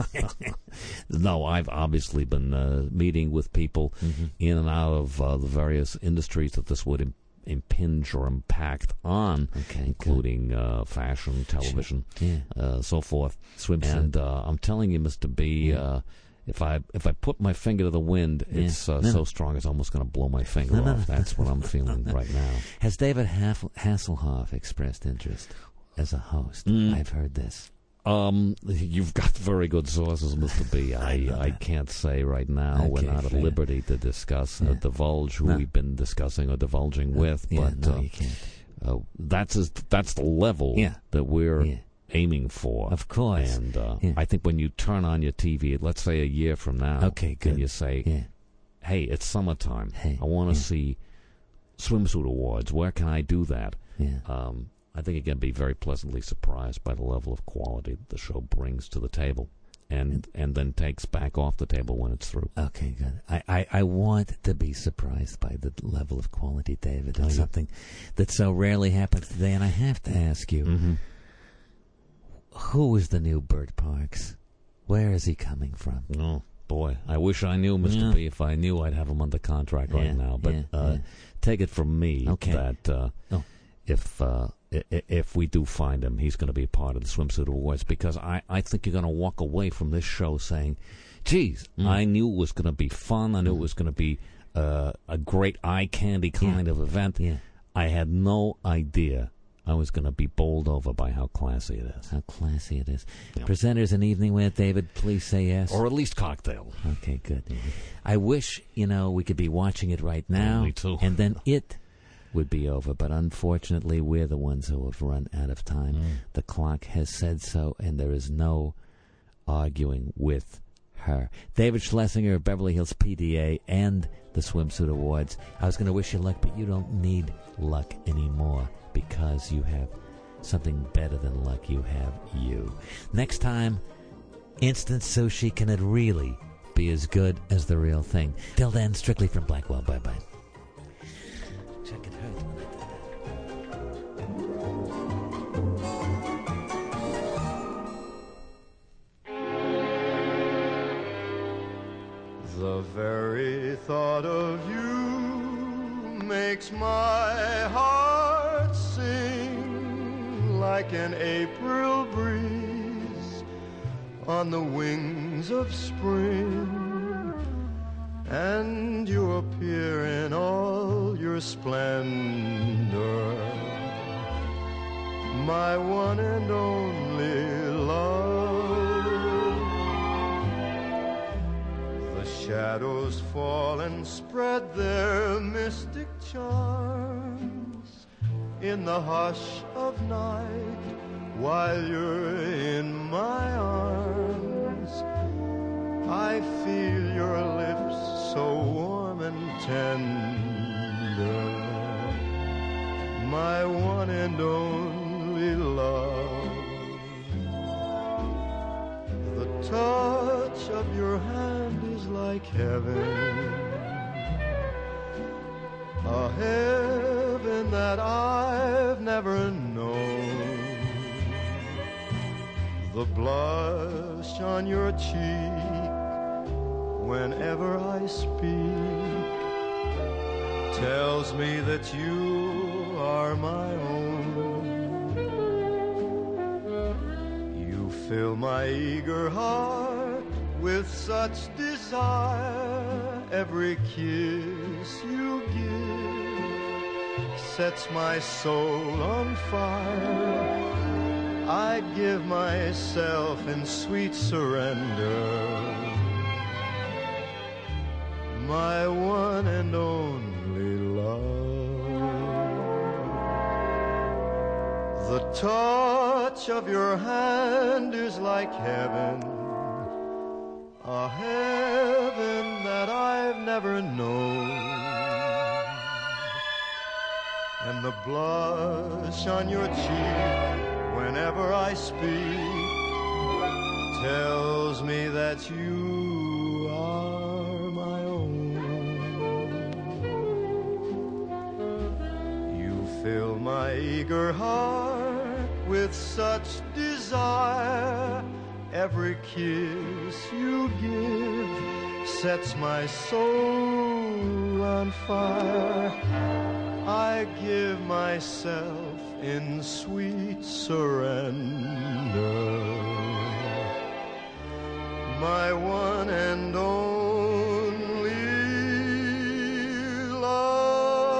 no, I've obviously been uh, meeting with people Mm-hmm. in and out of uh, the various industries that this would im- impinge or impact on, Okay, good. including uh, fashion, television, Yeah. uh, so forth. Swimsuit. And uh, I'm telling you, Mister B, Yeah. uh, if I if I put my finger to the wind, Yeah. it's uh, No, so no. strong it's almost going to blow my finger No, no, off. no. That's what I'm feeling right now. Has David Haff- Hasselhoff expressed interest as a host? Mm. I've heard this. Um, you've got very good sources, Mister B. I, I can't say right now. We're Okay, not at fair. liberty to discuss, uh, Yeah. divulge who No. we've been discussing or divulging with, Yeah, but no, uh, you can't. uh, that's as, that's the level Yeah. that we're Yeah. aiming for. Of course. And uh, Yeah. I think when you turn on your T V, let's say a year from now, Okay, good. and you say, Yeah. hey, it's summertime. Hey, I want to yeah. see swimsuit awards. Where can I do that? Yeah. Um, I think you're going to be very pleasantly surprised by the level of quality that the show brings to the table, and and then takes back off the table when it's through. Okay, good. I, I, I want to be surprised by the level of quality, David. Oh, It's yeah. something that so rarely happens today. And I have to ask you, Mm-hmm. who is the new Bert Parks? Where is he coming from? Oh boy, I wish I knew, Mister Yeah. B. If I knew, I'd have him under contract right Yeah, now. But yeah, uh, yeah. take it from me Okay. that uh, Oh. if uh, i- i- if we do find him, he's going to be part of the swimsuit awards, because I, I think you're going to walk away from this show saying, "Geez, Mm. I knew it was going to be fun. I knew it was going to be uh, a great eye candy kind of event. Yeah. I had no idea I was going to be bowled over by how classy it is, How classy it is. Yeah. Presenters an evening with David, please say yes. or at least cocktail." Okay, good. I wish, you know, we could be watching it right now. me too. And then it would be over. But unfortunately, we're the ones who have run out of time. Mm. The clock has said so, and there is no arguing with her. David Schlesinger of Beverly Hills P D A and the Swimsuit Awards. I was going to wish you luck, but you don't need luck anymore because you have something better than luck. You have you. Next time, instant sushi, can it really be as good as the real thing? Till then, strictly from Blackwell. Bye-bye. Check it hurt when I did that. The very thought of you makes my heart sing like an April breeze on the wings of spring, and you appear in all your splendor, my one and only love. The shadows fall and spread their mystic charms in the hush of night while you're in my arms. I feel your lips so warm and tender, my one and only love. heaven, a heaven that I've never known. The blush on your cheek whenever I speak tells me that you are my own. You fill my eager heart with such desire. Every kiss you give sets my soul on fire. I'd give myself in sweet surrender, my one and only love. The touch of your hand is like heaven, a heaven that I've never known. And the blush on your cheek whenever I speak tells me that you are my own. You fill my eager heart with such desire. Every kiss you give sets my soul on fire. I give myself in sweet surrender, my one and only love.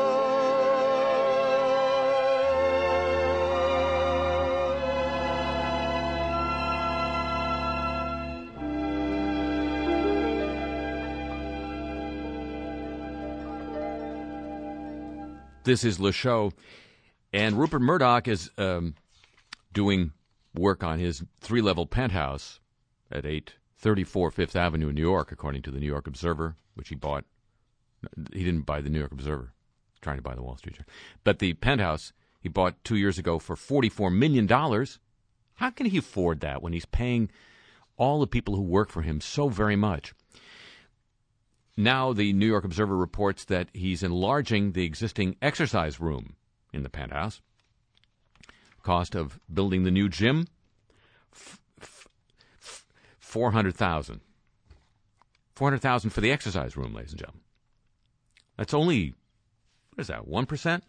This is Le Show. And Rupert Murdoch is um, doing work on his three-level penthouse at eight thirty-four Fifth Avenue in New York, according to the New York Observer, which he bought. He didn't buy the New York Observer. He's trying to buy the Wall Street Journal. But the penthouse he bought two years ago for forty-four million dollars. How can he afford that when he's paying all the people who work for him so very much? Now the New York Observer reports that he's enlarging the existing exercise room in the penthouse. Cost of building the new gym, f- f- f- four hundred thousand dollars. four hundred thousand dollars for the exercise room, ladies and gentlemen. That's only, what is that, one percent?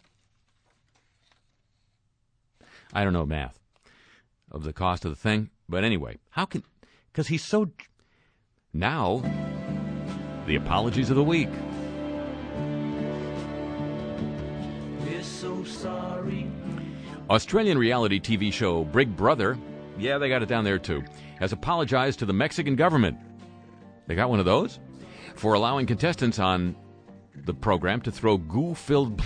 I don't know math of the cost of the thing. But anyway, how can, because he's so, now, the apologies of the week. So sorry. Australian reality T V show Big Brother, yeah, they got it down there too, has apologized to the Mexican government. They got one of those? For allowing contestants on the program to throw goo-filled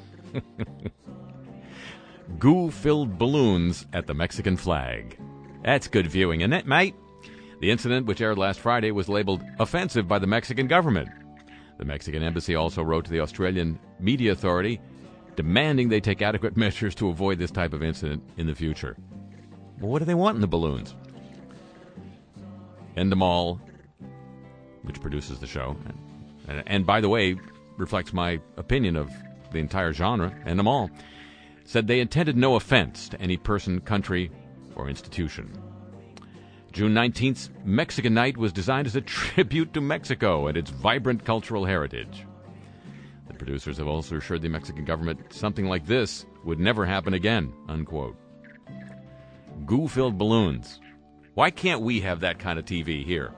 goo-filled balloons at the Mexican flag. That's good viewing, isn't it, mate? The incident, which aired last Friday, was labeled offensive by the Mexican government. The Mexican embassy also wrote to the Australian Media Authority demanding they take adequate measures to avoid this type of incident in the future. Well, what do they want in the balloons? Endemol, which produces the show, and, and, and by the way, reflects my opinion of the entire genre, Endemol, said they intended no offense to any person, country, or institution. June nineteenth, Mexican Night was designed as a tribute to Mexico and its vibrant cultural heritage. The producers have also assured the Mexican government something like this would never happen again, unquote. Goo-filled balloons. Why can't we have that kind of T V here?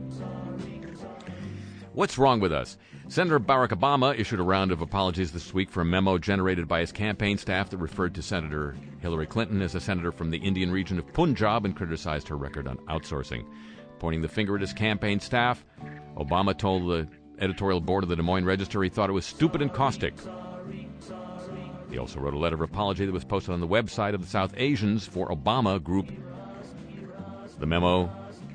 What's wrong with us? Senator Barack Obama issued a round of apologies this week for a memo generated by his campaign staff that referred to Senator Hillary Clinton as a senator from the Indian region of Punjab and criticized her record on outsourcing. Pointing the finger at his campaign staff, Obama told the editorial board of the Des Moines Register he thought it was stupid and caustic. He also wrote a letter of apology that was posted on the website of the South Asians for Obama group. The memo...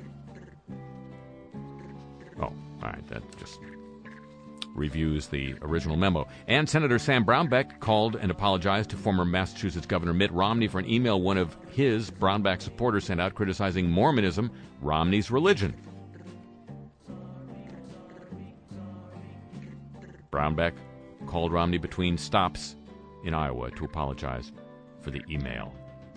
Oh, all right, that just reviews the original memo. And Senator Sam Brownback called and apologized to former Massachusetts Governor Mitt Romney for an email one of his Brownback supporters sent out criticizing Mormonism, Romney's religion. Brownback called Romney between stops in Iowa to apologize for the email.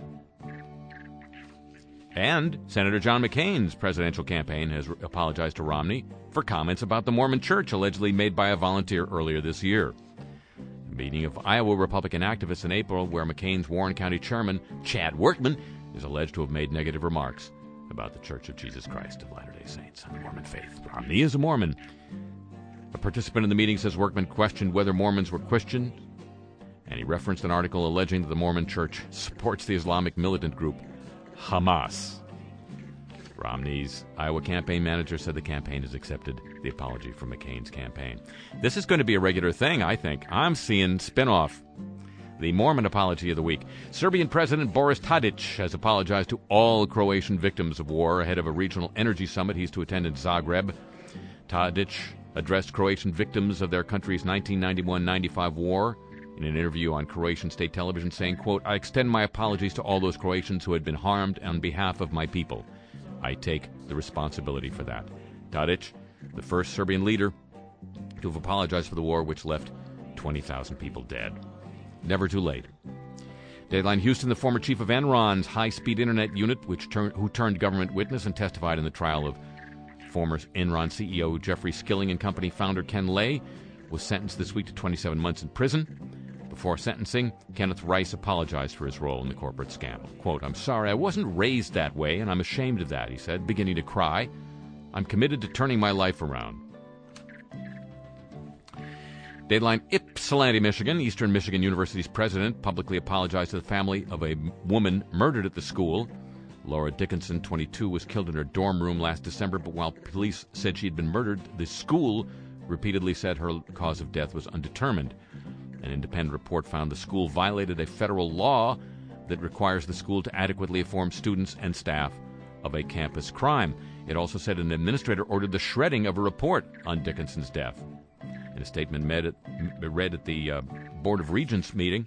And Senator John McCain's presidential campaign has apologized to Romney for comments about the Mormon Church allegedly made by a volunteer earlier this year. A meeting of Iowa Republican activists in April where McCain's Warren County chairman, Chad Workman, is alleged to have made negative remarks about the Church of Jesus Christ of Latter-day Saints and the Mormon faith. Romney is a Mormon. A participant in the meeting says Workman questioned whether Mormons were Christian, and he referenced an article alleging that the Mormon Church supports the Islamic militant group Hamas. Romney's Iowa campaign manager said the campaign has accepted the apology from McCain's campaign. This is going to be a regular thing, I think. I'm seeing spin-off. The Mormon apology of the week. Serbian President Boris Tadic has apologized to all Croatian victims of war ahead of a regional energy summit he's to attend in Zagreb. Tadic addressed Croatian victims of their country's nineteen ninety-one ninety-five war in an interview on Croatian state television, saying, quote, "I extend my apologies to all those Croatians who had been harmed on behalf of my people. I take the responsibility for that." Tadic, the first Serbian leader to have apologized for the war, which left twenty thousand people dead. Never too late. Dateline Houston, the former chief of Enron's high-speed internet unit, which turn, who turned government witness and testified in the trial of former Enron C E O Jeffrey Skilling and company founder Ken Lay, was sentenced this week to twenty-seven months in prison. Before sentencing, Kenneth Rice apologized for his role in the corporate scandal. Quote, "I'm sorry, I wasn't raised that way, and I'm ashamed of that," he said, beginning to cry. "I'm committed to turning my life around." Dateline Ypsilanti, Michigan. Eastern Michigan University's president publicly apologized to the family of a woman murdered at the school. Laura Dickinson, twenty-two, was killed in her dorm room last December, but while police said she had been murdered, the school repeatedly said her cause of death was undetermined. An independent report found the school violated a federal law that requires the school to adequately inform students and staff of a campus crime. It also said an administrator ordered the shredding of a report on Dickinson's death. In a statement read at, read at the uh, Board of Regents meeting,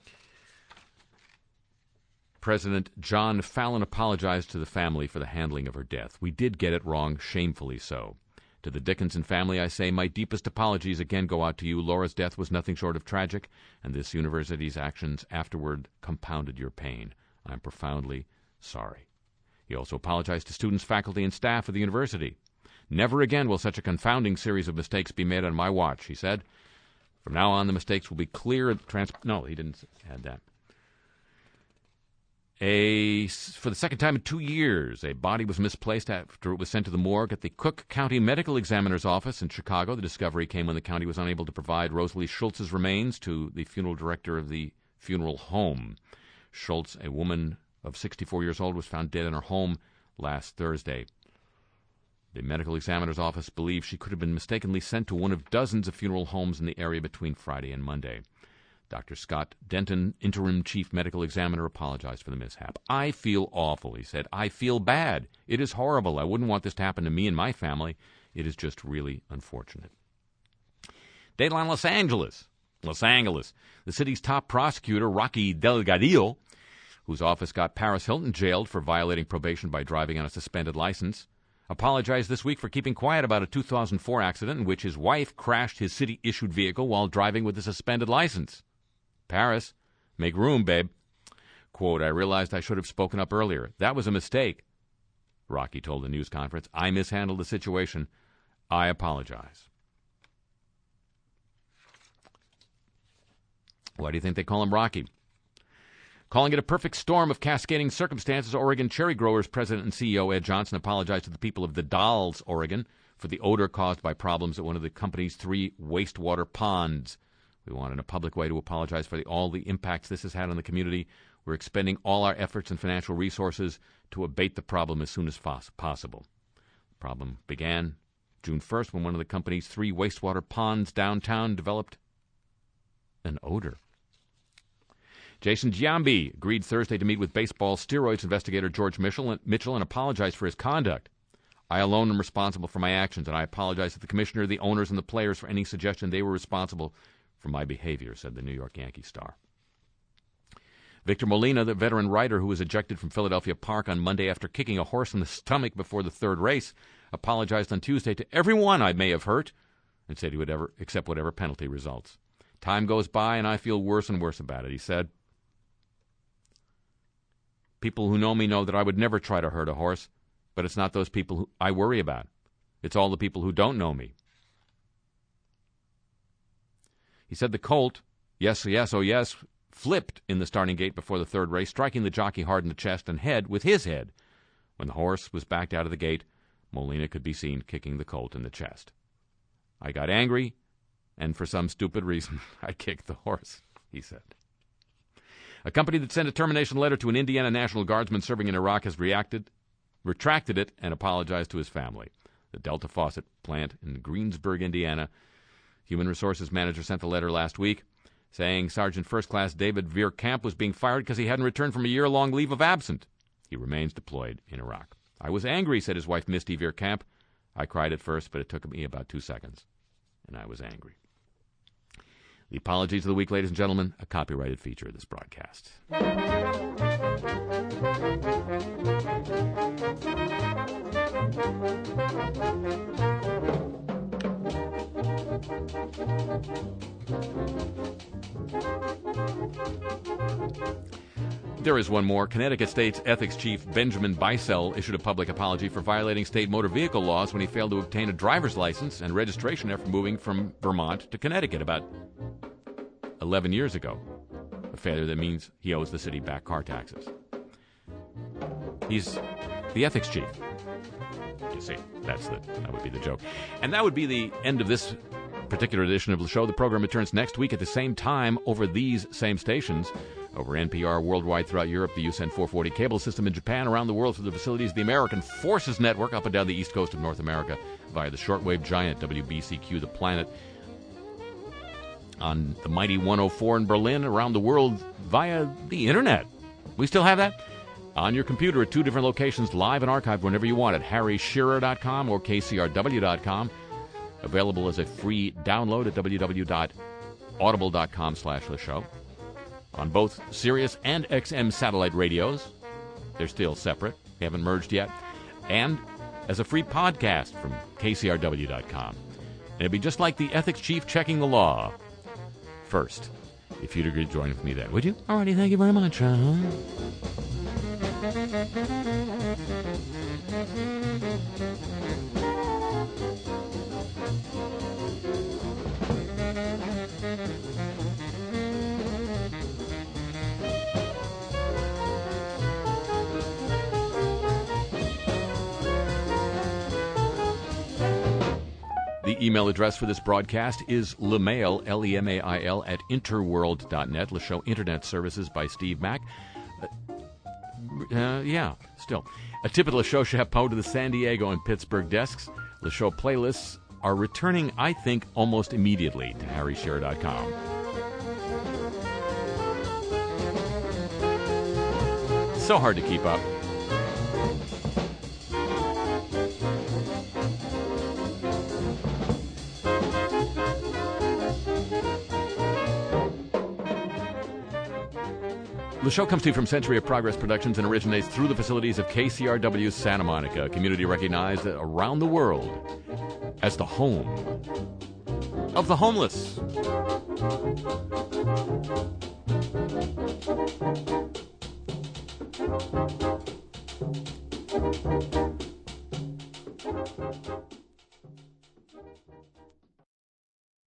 President John Fallon apologized to the family for the handling of her death. "We did get it wrong, shamefully so. To the Dickinson family, I say my deepest apologies again go out to you. Laura's death was nothing short of tragic, and this university's actions afterward compounded your pain. I'm profoundly sorry." He also apologized to students, faculty, and staff of the university. "Never again will such a confounding series of mistakes be made on my watch," he said. "From now on, the mistakes will be clear and trans—" No, he didn't add that. A, for the second time in two years, a body was misplaced after it was sent to the morgue at the Cook County Medical Examiner's office in Chicago. The discovery came when the county was unable to provide Rosalie Schultz's remains to the funeral director of the funeral home. Schultz, a woman of sixty-four years old, was found dead in her home last Thursday. The medical examiner's office believes she could have been mistakenly sent to one of dozens of funeral homes in the area between Friday and Monday. Doctor Scott Denton, interim chief medical examiner, apologized for the mishap. "I feel awful," he said. "I feel bad. It is horrible. I wouldn't want this to happen to me and my family. It is just really unfortunate." Dateline Los Angeles. Los Angeles. The city's top prosecutor, Rocky Delgadillo, whose office got Paris Hilton jailed for violating probation by driving on a suspended license, apologized this week for keeping quiet about a two thousand four accident in which his wife crashed his city-issued vehicle while driving with a suspended license. Paris, make room, babe. Quote, "I realized I should have spoken up earlier. That was a mistake," Rocky told the news conference. "I mishandled the situation. I apologize." Why do you think they call him Rocky? Calling it a perfect storm of cascading circumstances, Oregon cherry growers president and C E O Ed Johnson apologized to the people of the Dalles, Oregon, for the odor caused by problems at one of the company's three wastewater ponds. "We want in a public way to apologize for the, all the impacts this has had on the community. We're expending all our efforts and financial resources to abate the problem as soon as fos- possible. The problem began June first when one of the company's three wastewater ponds downtown developed an odor. Jason Giambi agreed Thursday to meet with baseball steroids investigator George Mitchell and, Mitchell and apologize for his conduct. "I alone am responsible for my actions, and I apologize to the commissioner, the owners, and the players for any suggestion they were responsible for my behavior," said the New York Yankee star. Victor Molina, the veteran rider who was ejected from Philadelphia Park on Monday after kicking a horse in the stomach before the third race, apologized on Tuesday to everyone I may have hurt and said he would ever accept whatever penalty results. Time goes by, and I feel worse and worse about it, he said. People who know me know that I would never try to hurt a horse, but it's not those people who I worry about. It's all the people who don't know me. He said the colt, yes, yes, oh yes, flipped in the starting gate before the third race, striking the jockey hard in the chest and head with his head. When the horse was backed out of the gate, Molina could be seen kicking the colt in the chest. I got angry, and for some stupid reason, I kicked the horse, he said. A company that sent a termination letter to an Indiana National Guardsman serving in Iraq has reacted, retracted it, and apologized to his family. The Delta Faucet plant in Greensburg, Indiana, Human Resources Manager sent a letter last week saying Sergeant First Class David Veerkamp was being fired because he hadn't returned from a year-long leave of absence. He remains deployed in Iraq. I was angry, said his wife Misty Veerkamp. I cried at first, but it took me about two seconds, and I was angry. The Apologies of the Week, ladies and gentlemen, a copyrighted feature of this broadcast. There is one more. Connecticut State's ethics chief Benjamin Beisel issued a public apology for violating state motor vehicle laws when he failed to obtain a driver's license and registration after moving from Vermont to Connecticut about eleven years ago, a failure that means he owes the city back car taxes. He's the ethics chief. You see, that's the, that would be the joke. And that would be the end of this particular edition of the show. The program returns next week at the same time over these same stations, over N P R worldwide throughout Europe, the U S N four forty cable system in Japan, around the world through the facilities of the American Forces Network up and down the east coast of North America via the shortwave giant W B C Q, The Planet, on the mighty one oh four in Berlin, around the world via the internet. We still have that? On your computer at two different locations, live and archived whenever you want at harry shearer dot com or k c r w dot com. Available as a free download at w w w dot audible dot com slash the show. On both Sirius and X M satellite radios. They're still separate. They haven't merged yet. And as a free podcast from k c r w dot com. And it'd be just like the ethics chief checking the law. First, if you'd agree to join with me then, would you? Alrighty, thank you very much. Uh-huh. The email address for this broadcast is lemail, L E M A I L, at interworld dot net. The show Internet Services by Steve Mack. Uh, uh, yeah, still. A tip of the show chapeau to the San Diego and Pittsburgh desks. The show playlists are returning, I think, almost immediately to harry shearer dot com. So hard to keep up. The show comes to you from Century of Progress Productions and originates through the facilities of K C R W Santa Monica, a community recognized around the world as the home of the homeless.